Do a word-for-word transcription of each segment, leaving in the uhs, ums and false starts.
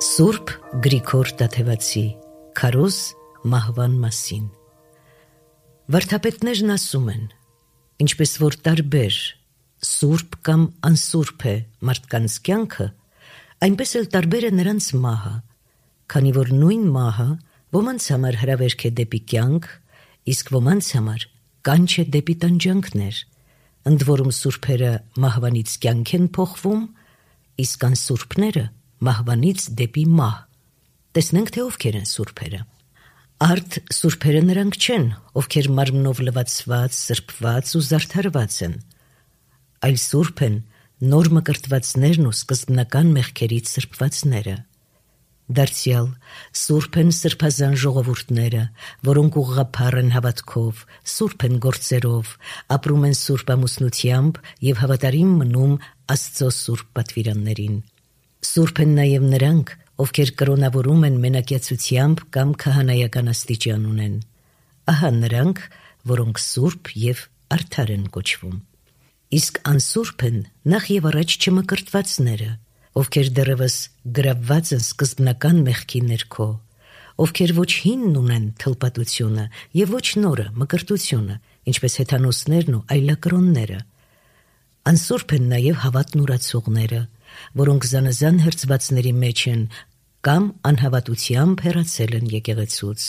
Սուրբ Գրիգոր Տաթևացի Քարոզ մահվան մասին։ Վարդապետներն ասում են, ինչպես որ տարբեր սուրբ կամ անսուրբ է մարդկանց կյանքը, այնպես էլ տարբեր է նրանց մահը, քանի որ նույն մահը ոմանց համար հրավերք է դեպի կյանք, իսկ ոմանց համար կանչ է դեպի տանջանքներ, ընդ որում սուրբերը մահվանից կյանք են փոխվում, իսկ անսուրբները մահվանից դեպի մահ։ Տեսնենք, թե ովքեր են սուրբերը։ Արդ սուրբերը նրանք չեն, ովքեր մարմնով լվացված, սրբված ու զարդարված են, այլ սուրբ են նոր մկրտվածներն ու սկզբնական մեղքերից սրբվածները։ Դարձյալ սուրբ են սրբազան ժողովուրդները, որոնք ուղղափառ են հավատքով, սուրբ են գործերով, ապրում են սուրբ ամուսնությամբ և հավատարիմ մնում Աստծո սուրբ պատվիրաններին։ Սուրբ են նաև նրանք, ովքեր կրոնավորում են մենակյացությամբ կամ քահանայական աստիճան ունեն։ Ահա նրանք, որոնք սուրբ և արդար են կոչվում։ Իսկ անսուրբ են նախ և առաջ չմկրտվածները, ովքեր դեռևս գրավված են սկզբնական մեղքի ներքո, ովքեր ոչ հինն ունեն թլպատությունը և ոչ նորը մկրտությունը, ինչպես հեթանոսներն ու այլակրոնները։ Անսուրբ են նաև հավատն ուրացողները, որոնք զանազան հրձվածների մեջ են կամ անհավատությամբ հեռացել են եկեղեցուց։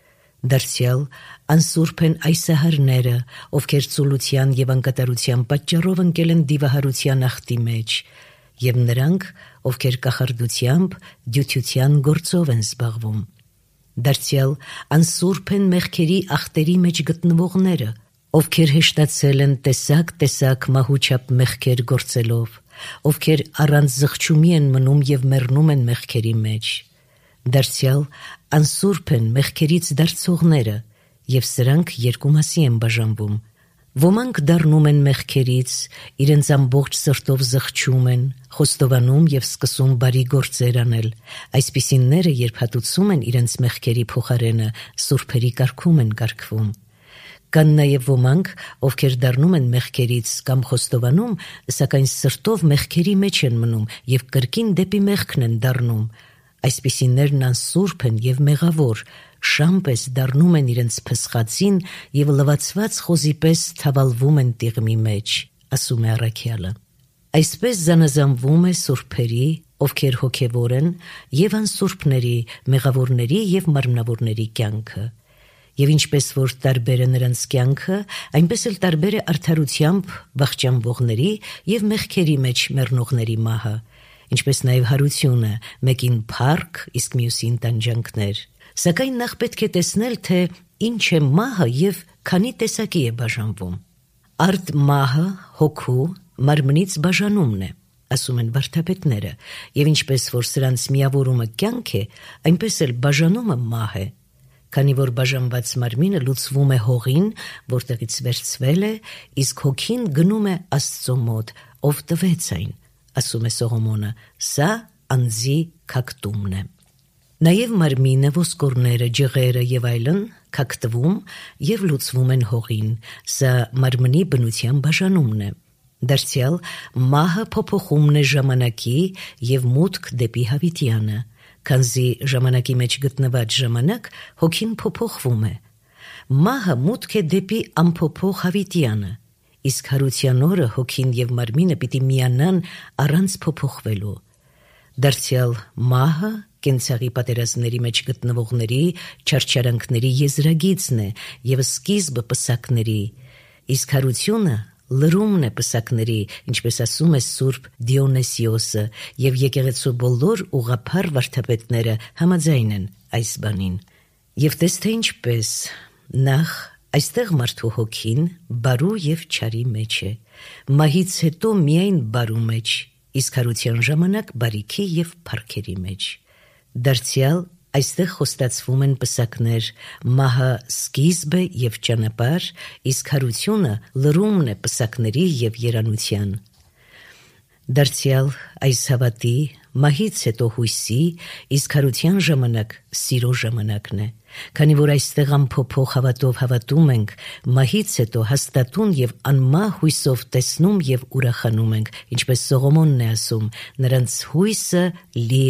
Դարձյալ անսուրբ են այսահարները, ովքեր ծուլության և անկատարության պատճառով ընկել են դիվահարության աղտի մեջ, և նրանք, ովքեր կախարդությամբ, դյութության գործով են զբաղվում։ Դարձյալ անսուրբ են մեղքերի աղտերի մեջ գտնվողները, ովքեր հեշտացել են տեսակ-տեսակ մահուչապ մեղքեր գործելով, ովքեր առանց զղջումի են մնում և մեռնում են մեղքերի մեջ։ Դարձյալ անսուրբ են մեղքերից դարձողները, և սրանք երկու մասի են բաժանվում։ Ոմանք դառնում են մեղքերից, իրենց ամբողջ սրտով զղջում են, խոստովանում և սկսում բարի գործեր անել։ Այսպիսինները, երբ հատուցում են իրենց մեղքերի փոխարենը, սուրբերի կարգում են կարգվում։ Կան նաև ոմանք, ովքեր դառնում են մեղքերից կամ խոստովանում, սակայն սրտով մեղքերի մեջ են մնում և կրկին դեպի մեղքն են դառնում։ Այսպիսիներն անսուրբ են և մեղավոր, շան պես դառնում են իրենց փսխածին և լվացված խոզի պես թավալվում են տիղմի մեջ, ասում է առաքյալը։ Այսպես զանազանվում է սուրբերի, ովքեր հոգևոր են, և անսուրբների, մեղավորների և մարմնավորների կյանքը։ Եվ ինչպես որ տարբեր է նրանց կյանքը, այնպես էլ տարբեր է արդարությամբ վախճանվողների և մեղքերի մեջ մեռնողների մահը, ինչպես նաև հարությունը, մեկին փառք, իսկ մյուսին տանջանքներ։ Սակայն նախ պետք է տեսնել, թե ինչ է մահը և քանի տեսակի է բաժանվում։ Արդ մահը հոգու, մարմնից բաժանումն է, ասում են վարդապետները, և ինչպես որ սրանց միավորումը կյանք է, այնպես էլ բաժանումը մահ է, քանի որ բաժանված մարմինը լուծվում է հողին, որտեղից վերցվել է, իսկ հոգին գնում է Աստծո մոտ, ով տվեց այն, ասում է Սողոմոնը, սա անձի քակտումն է։ Նաև մարմինը, ոսկորները, ջղերը և այլն քակտվում և լուծվում են հողին, սա մարմնի բնության բաժանումն է։ Դարձյալ մահը փոփոխումն է ժամանակի և մուտք դեպի հավիտյանը, քանզի ժամանակի մեջ գտնված ժամանակ հոգին փոփոխվում է։ Մահը մուտք է դեպի անփոփոխ հավիտյանը, իսկ հարության օրը հոգին և մարմինը պիտի միանան առանց փոփոխվելու։ Դարձյալ մահը կենցաղի պատերազմների մեջ գտնվողների չարչարանքների եզրագիծն է և սկիզբը պսակների, իսկ հարությունը լրումն է պսակների, ինչպես ասում է Սուրբ Դիոնեսիոսը, և եկեղեցու բոլոր ուղղափառ վարդապետները համաձայն են այս բանին։ Եվ տես թե ինչպես, նախ այստեղ մարդու հոգին բարու և չարի մեջ է, մահից հետո միայն բարու մեջ, իսկ հարության ժամանակ բարիքի և փառքերի մեջ։ Դարձյալ այստեղ խոստացվում են պսակներ, մահը սկիզբ է և ճանապարհ, իսկ հարությունը լրումն է պսակների և երանության։ Դարձյալ այս հավատի, մահից հետո հույսի, իսկ հարության ժամանակ սիրո ժամանակն է, քանի որ այստեղ անփոփոխ հավատով հավատում ենք, մահից հետո հաստատուն և անմահ հույսով տեսնում և ուրախանում ենք, ինչպես Սողոմոնն է ասում, նրանց հույսը լի է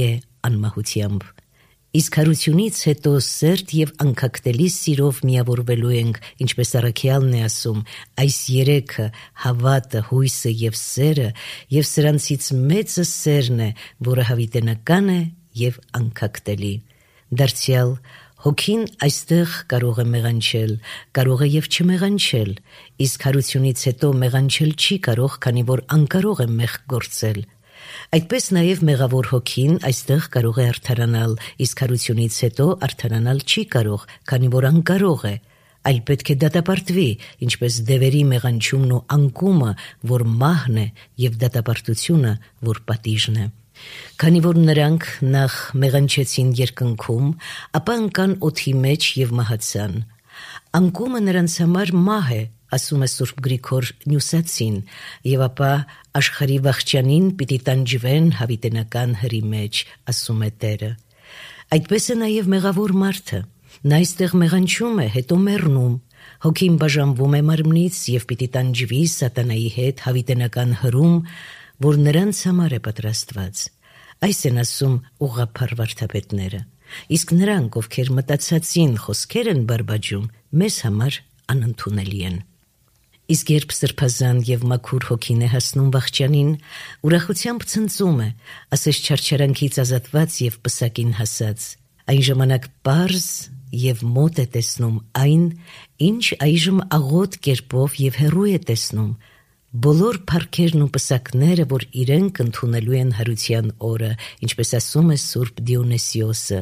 անմահությամբ։ Իսկ հարությունից հետո սերտ և անկակտելի սիրով միավորվելու ենք, ինչպես առաքյալն է ասում, այս երեքը, հավատը, հույսը և սերը, և սրանցից մեծը սերն է, որը հավիտենական է և անկակտելի։ Դարձյալ հոգին այստեղ կարող է մեղանչել, կարող է և չմեղանչել, իսկ հարությունից հետո մեղանչել չի կարող, քանի որ անկարող է մեղք գործել։ Այդպես նաև մեղավոր հոգին այստեղ կարող է արդարանալ, իսկ հարությունից հետո արդարանալ չի կարող, քանի որ անկարող է, այլ պետք է դատապարտվի, ինչպես դևերի մեղանչումն ու անկումը, որ մահն է, և դատապարտությունը, որ պատիժն է։ Քանի որ նրանք նախ մեղանչեցին երկնքում, ապա ընկան օդի մեջ և մահացան։ Անկումը նրանց համար մահ է, ասում է Սուրբ Գրիգոր Նյուսացին, և ապա աշխարհի վախճանին պիտի տանջվեն հավիտենական հրի մեջ, ասում է Տերը։ Այդպես է նաև մեղավոր մարդը։ Նա այստեղ մեղանչում է, հետո մեռնում։ Հոգին բաժանվում է մարմնից և պիտի տանջվի սատանայի հետ հավիտենական հրում, որ նրանց համար է պատրաստված։ Այս են ասում ուղղափառ վարդապետները։ Իսկ նրանք, ովքեր մտածածին խոսքեր են բարբաջում, մեզ համար անընդունելի են։ Իսկ երբ սրբազան և մաքուր հոգին է հասնում վախճանին, ուրախությամբ ցնծում է, ասես չարչարանքից ազատված և պսակին հասած։ Այն ժամանակ պարզ և մոտ է տեսնում այն, ինչ այժմ աղոտ կերպով և հեռու է տեսնում, բոլոր փառքերն ու պսակները, որ իրենք ընդունելու են հարության օրը, ինչպես ասում է Սուրբ Դիոնիսիոսը։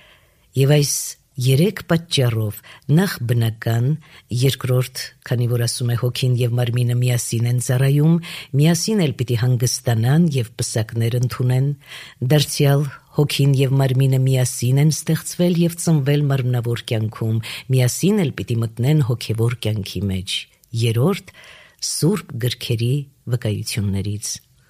Եվ այս երեք պատճառով, նախ բնական, երկրորդ, քանի որ ասում է հոգին և մարմինը միասին են ծառայում, միասին էլ պիտի հանգստանան և պսակներ ընդունեն, դարձյալ հոգին և մարմինը միասին են ստեղծվել և ծնվել մարմնավոր կյանքում, միասին էլ պիտի մտնեն հոգևոր կյանքի մեջ։ Երորդ, Սուրբ գրքերի վկայություններից։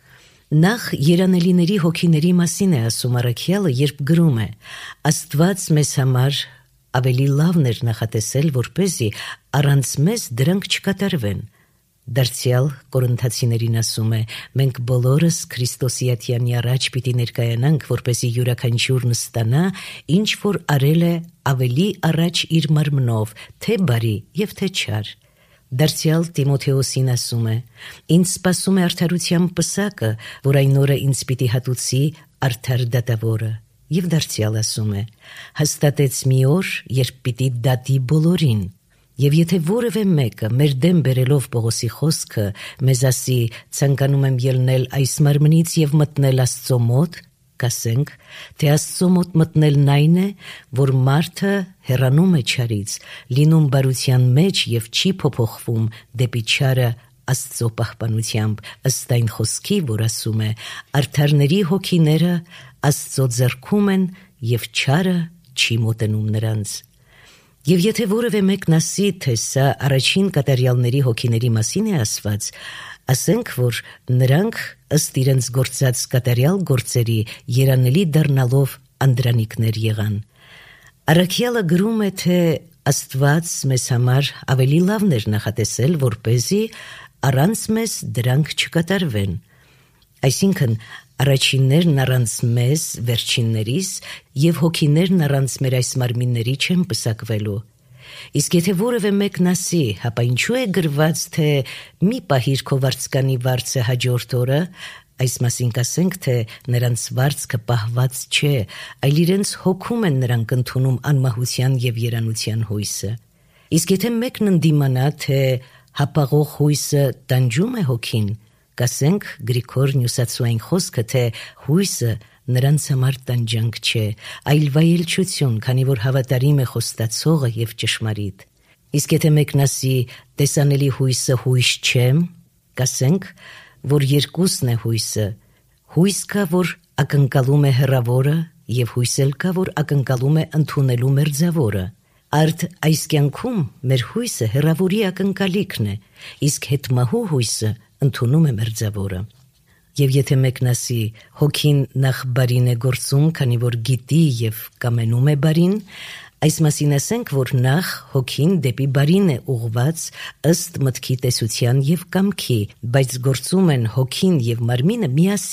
Նախ երանելիների հոգիների մասին է ասում առաքյալը, երբ գրում է. «Աստված մեզ համար ավելի լավն էր նախատեսել, որպեսզի առանց մեզ դրանք չկատարվեն»։ Դարձյալ Կորինթացիներին ասում է. «Մենք բոլորս Քրիստոսի ատյանի առաջ պիտի ներկայանանք, որպեսզի յուրաքանչյուրն ստանա, ինչ որ արել է ավելի առաջ իր մարմնով, թե բարի և թե չար»։ Դարձյալ Տիմոթեոսին ասում է. «Ինձ սպասում է արդարության պսակը, որ այն օրը ինձ պիտի հատուցի արդար դատավորը»։ Եվ դարձյալ ասում է. «Հաստատեց մի օր, երբ պիտի դատի բոլորին»։ Եվ եթե որևէ մեկը մեր դեմ բերելով Պողոսի խոսքը մեզ ասի. «Ցանկանում եմ ելնել այս մարմնից և մտնել Աստծո մոտ», կասենք, թե Աստծո մոտ մտնելն այն է, որ մարդը հեռանում է չարից, լինում բարության մեջ և չի փոփոխվում դեպի չարը Աստծո պահպանությամբ, ըստ այն խոսքի, որ ասում է. «Արդարների հոգիները Աստծո ձեռքում են, և չարը չի մոտենում նրանց»։ Եվ եթե որևէ մեկն ասի, թե սա առաջին կատարյալների հոգիների մասին է ասված, ասենք, որ նրանք ըստ իրենց գործած կատարյալ գործերի երանելի դառնալով անդրանիկներ եղան։ Առաքյալը գրում է, թե Աստված մեզ համար ավելի լավն էր նախատեսել, որպեսզի առանց մեզ դրանք չկատարվեն։ Այսինքն, առաջիններն առանց մեզ, վերջիններիս, և հոգիներն առանց մեր այս մարմինների չեն պսակվելու։ Իսկ եթե որևէ մեկն ասի, հապա ինչու է գրված, թե մի պահիր քո վարձկանի վարձը հաջորդ օրը, այս մասին կասենք, թե նրանց վարձքը պահված չէ, այլ իրենց հոգում են նրանք ընդունում անմահության և երանության հույսը։ Իսկ եթե մեկն ընդդիմանա, թե հապաղող հույսը տանջում է հոգին, կասենք Գրիգոր Նյուսացու այն խոսքը, թե հույսը նրանց համար տանջանք չէ, այլ վայելչություն, քանի որ հավատարիմ է խոստացողը և ճշմարիտ։ Իսկ եթե մեկն ասի, տեսանելի հույսը հույս չէ, կասենք, որ երկուսն է հույսը. հույս կա, որ ակնկալում է հեռավորը, և հույս էլ կա, որ ակնկալում է ընդունելու մերձավորը։ Արդ այս կյանքում մեր հույսը հեռավորի ակնկալիքն է, իսկ հետմահու հույսը ընդունում է մերձավորը։ Եվ եթե մեկն ասի, հոգին նախ բարին է գործում, քանի որ գիտի և կամենում է բարին, այս մասին ասենք, որ նախ հոգին դեպի բարին է ուղղված ըստ մտքի տեսության և կամքի, բայց գործում են հոգին և մարմինը միասին,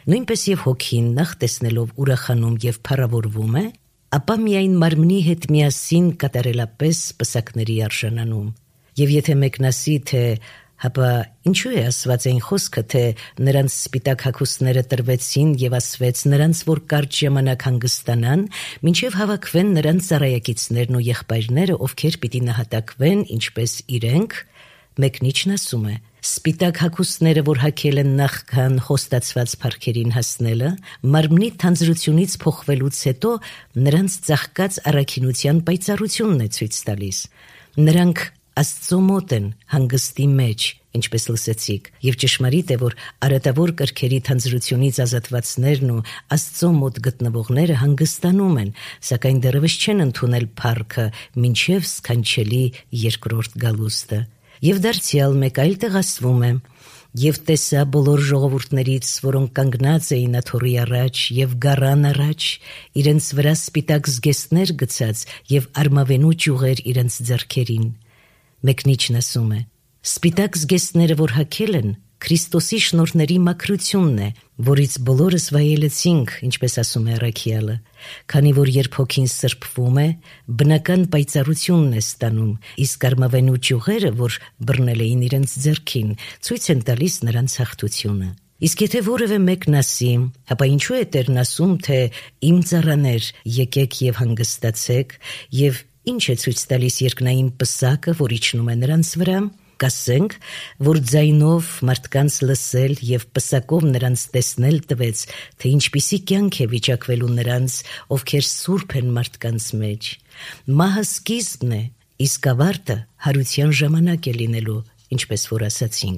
Նույնպես եւ հոգին նախ տեսնելով ուրախանում եւ փառավորվում է, ապա միայն մարմնի հետ միասին կատարելապես պսակների արժանանում։ Եվ եթե մեկն ասի, թե հապա ինչու է ասված այն խոսքը, թե նրանց սպիտակ հագուստները տրվեցին եւ ասվեց նրանց, որ կարճ ժամանակ հանգստանան, մինչեւ հավաքվեն նրանց ծառայակիցներն ու եղբայրները, ովքեր պիտի նահատակվեն, ինչպես իրենք, մեկնիչն ասում է. սպիտակ հագուստները, որ հագել են նախքան խոստացված փառքերին հասնելը, մարմնի թանձրությունից փոխվելուց հետո նրանց ծաղկած առաքինության պայծառությունն է ցույց տալիս։ Նրանք Աստծո մոտ են հանգստի մեջ, ինչպես լսեցիք, եւ ճշմարիտ է, որ արատավոր կրքերի թանձրությունից ազատվածներն ու Աստծո մոտ գտնվողները հանգստանում են, սակայն դեռևս չեն ընդունել փառքը մինչև սքանչելի երկրորդ գալուստը։ Եվ դարձյալ մեկ այլ տեղ ասվում է. «Եվ տեսա բոլոր ժողովուրդներից, որոնք կանգնած էին աթոռի առաջ եւ գառան առաջ, իրենց վրա սպիտակ զգեստներ գցած եւ արմավենու ճյուղեր իրենց ձեռքերին»։ Մեկնիչն ասում է. սպիտակ զգեստները, որ հագել են, Քրիստոսի շնորհների մաքրությունն է, որից բոլորս վայելեցինք, ինչպես ասում է առաքյալը, քանի որ երբ հոգին սրբվում է, բնական պայծառությունն է ստանում, իսկ արմավենու ճյուղերը, որ բռնել էին իրենց ձեռքին, ցույց են տալիս նրանց հաղթությունը։ Իսկ եթե որևէ մեկն ասի, հապա ինչու է Տերն ասում, թե իմ ծառաներ, եկեք եւ հանգստացեք, եւ ինչ է ցույց տալիս երկնային պսակը, որ իջնում է նրանց վրա, կասենք, որ ձայնով մարդկանց լսել եւ պսակով նրանց տեսնել տվեց, թե ինչպիսի կյանք է վիճակվելու նրանց, ովքեր սուրբ են մարդկանց մեջ։ Մահը սկիզբն է, իսկ ավարտը հարության ժամանակ է լինելու, ինչպես որ ասացինք։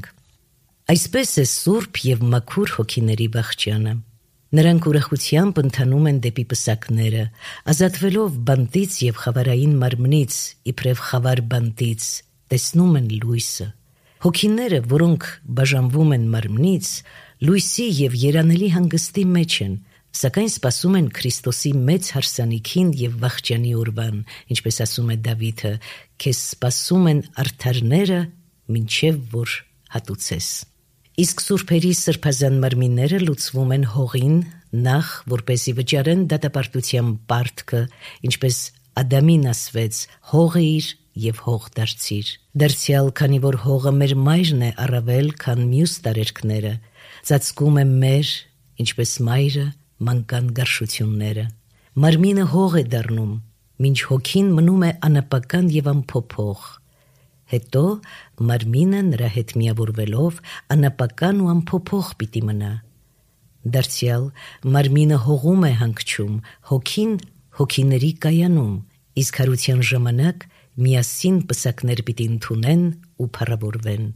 Այսպես է սուրբ եւ մաքուր հոգիների վախճանը։ Նրանք ուրախությամբ ընթանում են դեպի պսակները, ազատվելով բանտից եւ խավարային մարմնից, իբրև խավար բանտից, տեսնում են լույսը։ Հոգիները, որոնք բաժանվում են մարմնից, լույսի եւ երանելի հանգստի մեջ են, սակայն սպասում են Քրիստոսի մեծ հարսանիքին եւ վախճանի օրվան, ինչպես ասում է Դավիթը. «Քեզ սպասում են արդարները, մինչև որ հատուցես»։ Իսկ սուրբերի սրբազան մարմինները լուծվում են հողին, նախ որպեսզի վճարեն դատապարտության պարտքը, ինչպես Ադամին ասվեց. «Հողը իր եւ հող դարձիր»։ Դարձյալ, քանի որ հողը մեր մայրն է առավել, քան մյուս տարերքները, ծածկում է մեր, ինչպես մայրը, մանկան գարշությունները։ Մարմինը հող է դառնում, մինչ հոգին մնում է անապական եւ անփոփոխ։ Հետո մարմինը նրա հետ միավորվելով անապական ու անփոփոխ պիտի մնա։ Դարձյալ, մարմինը հողում է հանգչում, հոգին հոգիների կայանում, իսկ հարության ժամանակ միասին պսակներ պիտի ընդունեն ու փառավորվեն։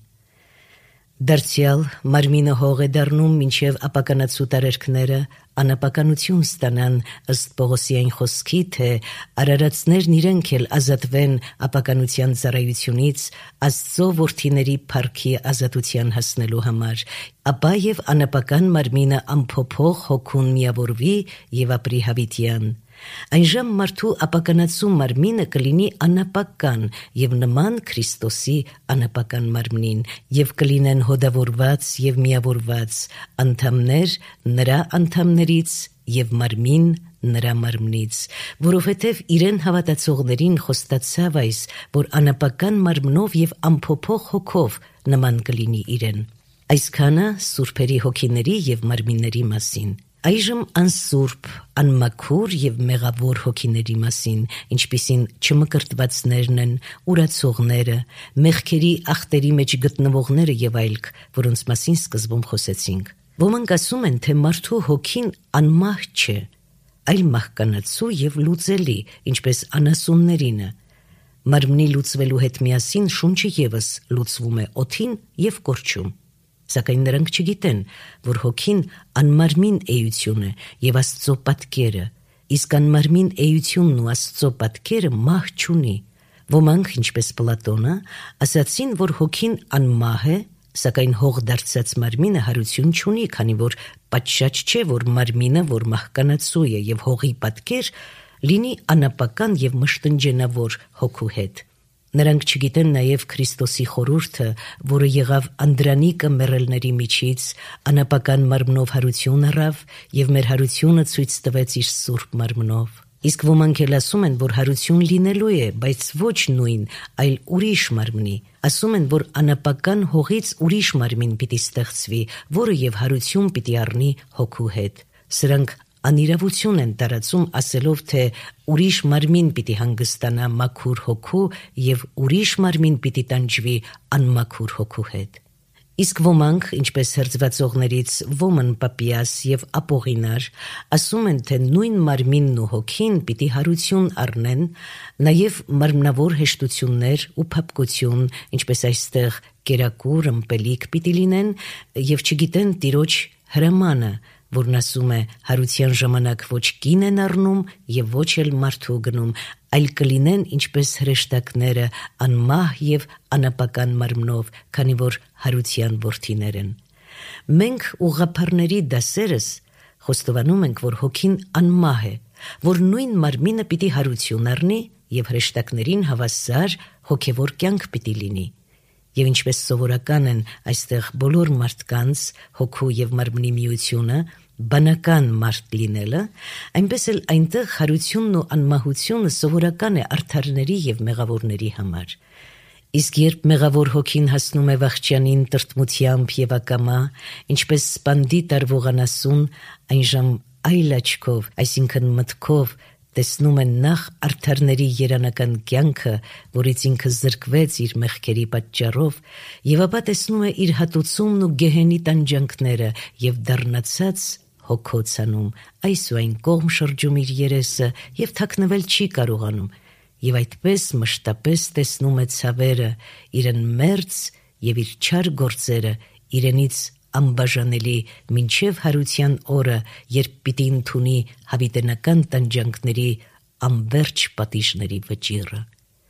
Դարձյալ, մարմինը հող է դառնում, մինչև ապականացու տարերքները անապականություն ստանան, ըստ Պողոսի այն խոսքի, թե արարածներն իրենք էլ ազատվեն ապականության ծառայությունից Աստծո որդիների փառքի ազատության հասնելու համար, ապա եւ անապական մարմինը անփոփոխ հոգուն միավորվի եւ ապրի հավիտյան։ Այնժամ մարդու ապականացու մարմինը կլինի անապական եւ նման Քրիստոսի անապական մարմնին, եւ կլինեն հոդավորված եւ միավորված անդամներ նրա անդամներից եւ մարմին նրա մարմնից, որովհետեւ իրեն հավատացողներին խոստացավ այս, որ անապական մարմնով եւ անփոփոխ հոգով նման կլինի իրեն։ Այսքանը սուրբերի հոգիների եւ մարմինների մասին։ Այժմ անսուրբ, անմաքուր եւ մեղավոր հոգիների մասին, ինչպիսին չմկրտվածներն են, ուրացողները, մեղքերի ախտերի մեջ գտնվողները եւ այլք, որոնց մասին սկզբում խոսեցինք։ Ոմանք ասում են, թե մարդու հոգին անմահ չէ, այլ մահկանացու եւ լուծելի, ինչպես անասուններինը։ Մարմնի լուծվելու հետ միասին շունչը եւս լուծվում է օդին եւ կորչում։ Սակայն նրանք չգիտեն, որ հոգին անմարմին էություն է եւ Աստծո պատկերը, իսկ անմարմին էությունն ու Աստծո պատկերը մահ չունի։ Ոմանք, ինչպես Պլատոնը, ասացին, որ հոգին անմահ է, սակայն հող դարձած մարմինը հարություն չունի, քանի որ պատշաճ չէ, որ մարմինը, որ մահկանացու է եւ հողի պատկեր, լինի անապական եւ մշտնջենավոր հոգու հետ։ Նրանք չգիտեն նաև Քրիստոսի խորհուրդը, որը եղավ Անդրանիկը մեռելների միջից, անապական մարմնով հարություն առավ և մեր հարությունը ցույց տվեց իր սուրբ մարմնով։ Իսկ ոմանք էլ ասում են, որ հարություն լինելու է, բայց ոչ նույն, այլ ուրիշ մարմնի։ Ասում են, որ անապական հողից ուրիշ մարմին պիտի ստեղծվի, որը և հարություն պիտի առնի հոգու հետ։ Սրանք անիրավություն են տարածում, ասելով, թե ուրիշ մարմին պիտի հանգստանա մաքուր հոգու և ուրիշ մարմին պիտի տանջվի անմաքուր հոգու հետ։ Իսկ ոմանք, ինչպես հրձվածողներից Ոմն Պապիաս և Ապողինար, ասում են, թե նույն մարմինն ու հոգին պիտի հարություն առնեն, նաև մարմնավոր հեշտություններ ու փափկություն, ինչպես այստեղ կերակուր, ըմպելիք պիտի լինեն, և չգիտեն Տիրոջ հրամանը, որն ասում է հարության ժամանակ ոչ կին են առնում և ոչ էլ մարդու գնում, այլ կլինեն ինչպես հրեշտակները անմահ և անապական մարմնով, քանի որ հարության որդիներ են։ Մենք ուղղափառների դասերս խոստովանում ենք, որ հոգին անմահ է, որ նույն մարմինը պիտի հարություն առնի և հրեշտակներին հավասար հոգևոր կյանք պիտի լինի։ Եվ ինչպես սովորական են այստեղ բոլոր մարդկանց հոգու և մարմնի միությունը, բանական մարդ լինելը, այնպես էլ այնտեղ հարությունն ու անմահությունը սովորական է արդարների և մեղավորների համար։ Իսկ երբ մեղավոր հոգին հասնում է վախճանին տրտմությամբ և ակամա, ինչպես սպանդի տարվող անասուն, այն ժամ այլ աչքով, այսինքն մտքով, տեսնում են նախ արդարների երանական կյանքը, որից ինքը զրկվեց իր մեղքերի պատճառով, և ապա տեսնում է իր հատուցումն ու գեհենի տանջանքները և դառնացած հոգոցանում, այս ու այն կողմ շրջում իր երեսը և թաքնվել չի կարողանում, և այդպես մշտապես տեսնում է ցավերը, իրեն մերձ և իր չար գործերը իրենից անբաժանելի մինչև հարության օրը, երբ պիտի ընդունի հավիտենական տանջանքների անվերջ պատիժների վճիռը։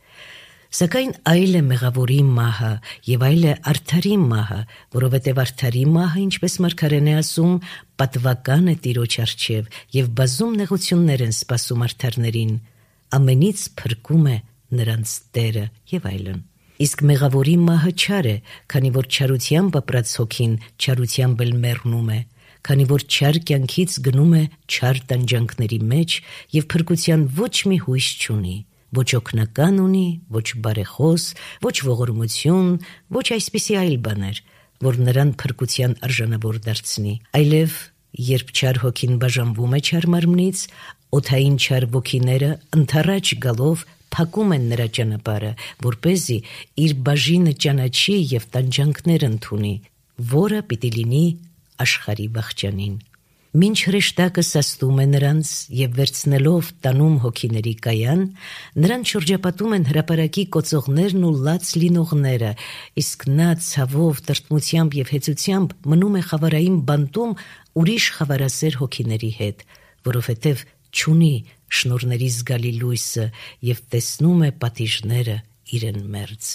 Սակայն այլ է մեղավորի մահը և այլ է արդարի մահը, որովհետև արդարի մահը, ինչպես մարգարեն է ասում, պատվական է Տիրոջ առջև և բազում նեղություններ են սպասում արդարներին, ամենից փրկում է նրանց Տերը և այլն։ Իսկ մեղավորի մահը չար է, քանի որ չարությամբ ապրած հոգին չարությամբ էլ մեռնում է, քանի որ չար կյանքից գնում է չար տանջանքների մեջ և փրկության ոչ մի հույս չունի, ոչ օգնական ունի, ոչ բարեխոս, ոչ ողորմություն, ոչ այսպիսի այլ բաներ, որ նրան փրկության արժանավոր դարձնի, այլև երբ չար հոգին բաժանվում է չար մարմնից, օդային չար ոգիները ընդառաջ գալով փակում են նրա ճանապարհը, որպեսզի իր բաժինը ճանաչի և տանջանքներ ընդունի, որը պիտի լինի աշխարհի վախճանին։ Մինչ հրեշտակը սաստում է նրանց և վերցնելով տանում հոգիների կայան, նրան շրջապատում են հրապարակի կոծողներն ու լաց լինողները, իսկ նա ցավով, տրտմությամբ և հեծությամբ մնում է խավարային բանտում ուրիշ խավարասեր հոգիների հետ, որովհետև չունի շնորհների զգալի լույսը և տեսնում է պատիժները իրեն մերձ։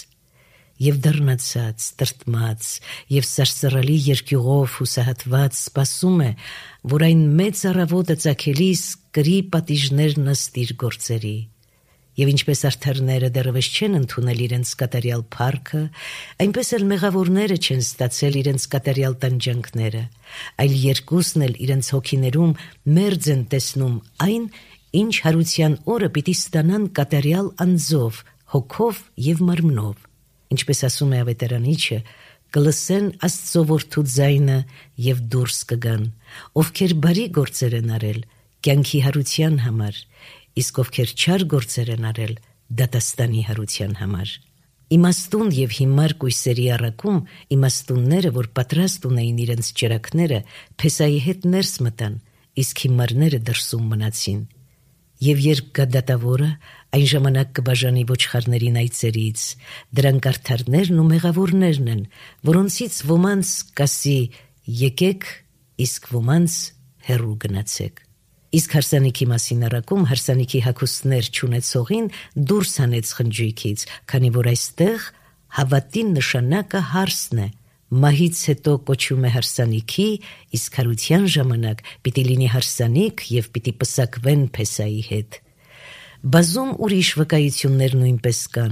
Եվ դառնացած, տրտմած և սարսռալի երկյուղով հուսահատված սպասում է, որ այն մեծ առավոտը ծագելիս կրի պատիժներն ըստ իր գործերի։ Եվ ինչպես արդարները դեռևս չեն ընդունել իրենց կատարյալ փառքը, այնպես էլ մեղավորները չեն ստացել իրենց կատարյալ տանջանքները, այլ երկուսն էլ իրենց հոգիներում մերձ են տեսնում այն, ինչ հարության օրը պիտի ստանան կատարյալ անձով, հոգով և մարմնով։ Ինչպես ասում է ավետարանիչը, կլսեն Աստծո որդու ձայնը և դուրս կգան, ովքեր բարի գործեր են արել կյանքի հարության համար, իսկ ովքեր չար գործեր են արել դատաստանի հարության համար։ Իմաստուն և հիմար կույսերի առաքում իմաստունները, որ պատրաստ ունեին իրենց ճրագները, Փեսայի հետ ներս մտան, իսկ հիմարները դրսում մնացին։ Եվ երբ գա դատավորը, այն ժամանակ կբաժանի ոչխարներին այծերից, դրանք արդարներն ու մեղավորներն են, որոնցից ոմանց կասի եկեք, իսկ ոմանց հեռու գնացեք։ Իսկ հարսանիքի մասին առաքում հարսանիքի հագուստներ չունեցողին դուրս հանեց խնջույքից, քանի որ այստեղ հավատի նշանակը հարսն է, մահից հետո կոչվում է հարսանիքի, իսկ հարության ժամանակ պիտի լինի հարսանիք և պիտի պսակվեն Փեսայի հետ։ Բազում ուրիշ վկայություններ նույնպես կան,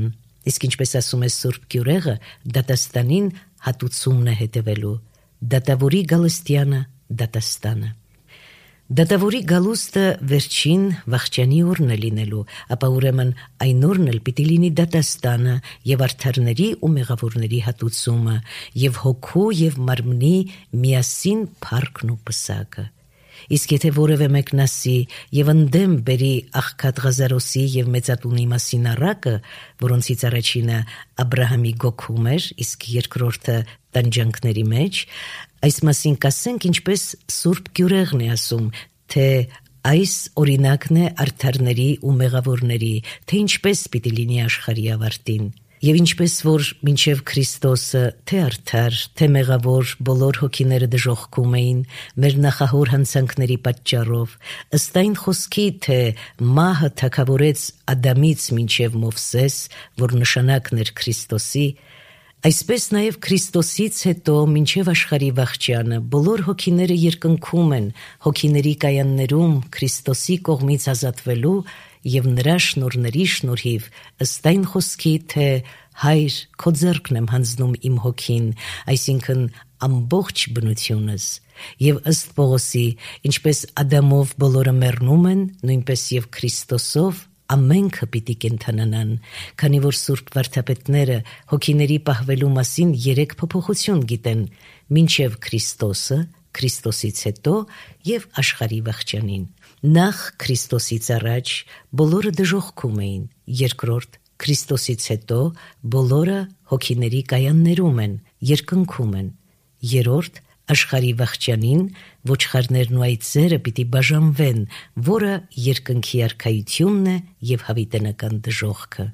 Իսկ ինչպես ասում է Սուրբ Գյուրեղը, դատաստանին հատուցումն է հետևելու, դատավորի գալստյանը դատաստանը։ Դատավորի գալուստը վերջին վախճանի օրն է լինելու, ապա ուրեմն այն օրն էլ պիտի լինի դատաստանը եւ արդարների ու մեղավորների հատուցումը եւ հոգու եւ մարմնի միասին փառքն ու պսակը։ Իսկ եթե որևէ մեկն ասի եւ ընդդեմ բերի աղքատ Ղազարոսի եւ մեծատունի մասին առակը, որոնցից առաջինը Աբրահամի գոքում էր, իսկ երկրորդը տանջանքների մեջ, այս մասին կասենք, ինչպես Սուրբ Գյուրեղն է ասում, թե այս օրինակն է արդարների ու մեղավորների, թե ինչպես պիտի լինի աշխարհի ավարտին։ Եվ ինչպես որ մինչև Քրիստոսը թե արդար, թե մեղավոր բոլոր հոգիները դժոխքում էին մեր նախահոր հանցանքների պատճառով, ըստ այն խոսքի, թե մահը թագավորեց Ադամից մինչև Մովսես, որ նշանակն էր Քրիստոսի, այսպես նաև Քրիստոսից հետո մինչև աշխարհի վախճանը բոլոր հոգիները երկնքում են հոգիների կայաններում Քրիստոսի կողմից ազատվելու եւ նրա շնորհների շնորհիվ ըստ այն խոսքի, թե Հայր, քո ձեռքն եմ հանձնում իմ հոգին, այսինքն ամբողջ բնությունս, եւ ըստ Պողոսի, ինչպես Ադամով բոլորը մեռնում են, նույնպես եւ Քրիստոսով ամենքը պիտի կենդանանան, քանի որ Սուրբ վարդապետները հոգիների պահվելու մասին երեք փոփոխություն գիտեն, մինչև Քրիստոսը, Քրիստոսից հետո եւ աշխարհի վախճանին։ Նախ Քրիստոսից առաջ բոլորը դժոխքում էին, երկրորդ Քրիստոսից հետո բոլորը հոգիների կայաններում են, երկնքում են, երրորդ աշխարհի վախճանին ոչխարներն ու այծերը պիտի բաժանվեն, որը երկնքի արքայությունն է եւ հավիտենական դժոխքը։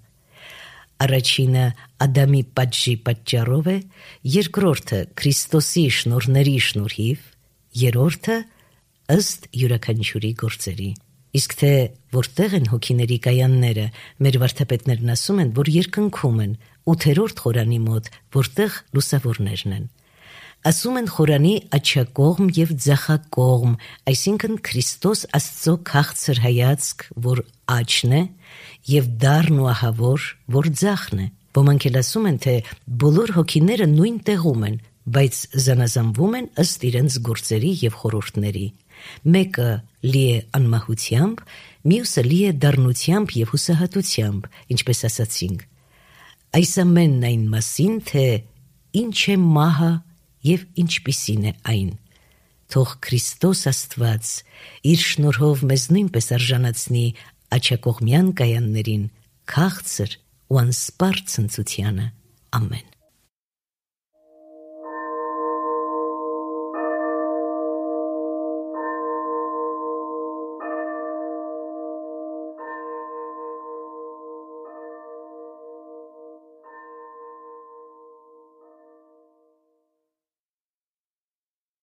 Առաջինը Ադամի պատժի պատճառով է, երկրորդը Քրիստոսի շնորհների շնորհիվ, երրորդը ըստ յուրաքանչյուրի գործերի։ Իսկ թե որտեղ են հոգիների կայանները, մեր վարդապետներն ասում են, որ երկնքում են, ութերորդ խորանի մոտ, որտեղ լուսավորներն են։ Ասում են խորանի աջակողմ եւ ձախակողմ, այսինքն Քրիստոս Աստծո քաղցր հայացք, որ աչն է, եւ դառն ու ահավոր, որ ձախն է։ Ոմանք էլ ասում են, թե բոլոր հոգիները նույն տեղում են, բայց զանազանվում են ըստ իրենց գործերի եւ խորհուրդների։ Մեկը լի է անմահությամբ, մյուսը լի է դառնությամբ եւ հուսահատությամբ, ինչպես ասացինք։ Այս ամենն այն մասին, թե ինչ է մահը եւ ինչպիսին է այն։ Թող Քրիստոս Աստված իր շնորհով մեզ նույնպես արժանացնի աջակողմյան կայաններին, քաղցր ու անսպառ ցնծությանը։ Ամեն։